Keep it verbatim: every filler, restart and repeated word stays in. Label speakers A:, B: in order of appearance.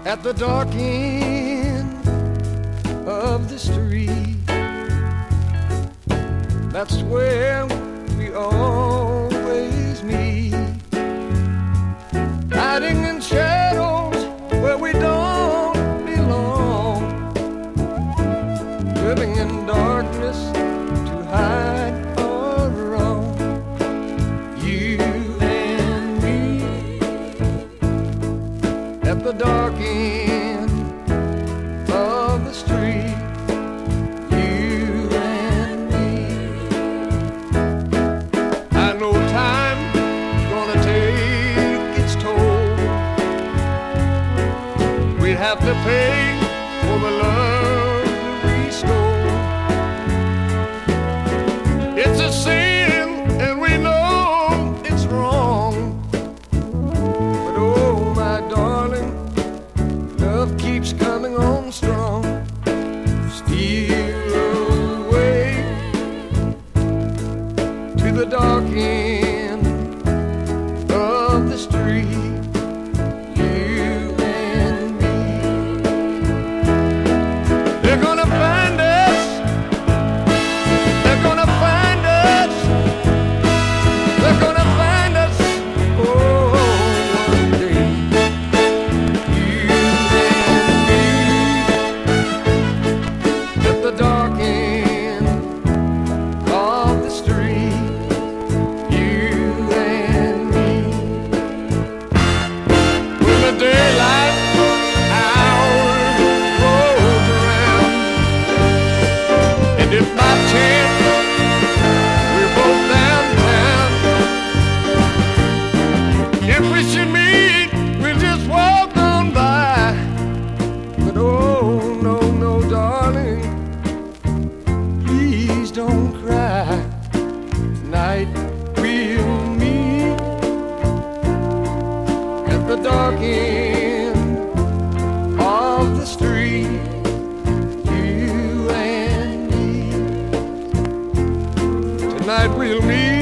A: at the dark end of the street. That's where we always meet, hiding in shadows where we don't belong, living in darkness to hide our wrong. You and me at the dark end of the street. You and me. I know time's gonna take its toll. We'd have to pay for the love that we stole. It's a sin and we know it's wrong, but oh my darling, love keeps coming on strong. Steal away to the dark end of the street. You and me. They're gonna find us. They're gonna find us. They're gonna find us. Oh, one day. You and me at the dark end of the street. You and me. When the daylight hour rolls around, and if by chance we're both downtown, if we should meet, we'll just walk on by. But oh, no, no, darling, please don't cry. Tonight we'll meet at the dark end of the street. You and me. Tonight we'll meet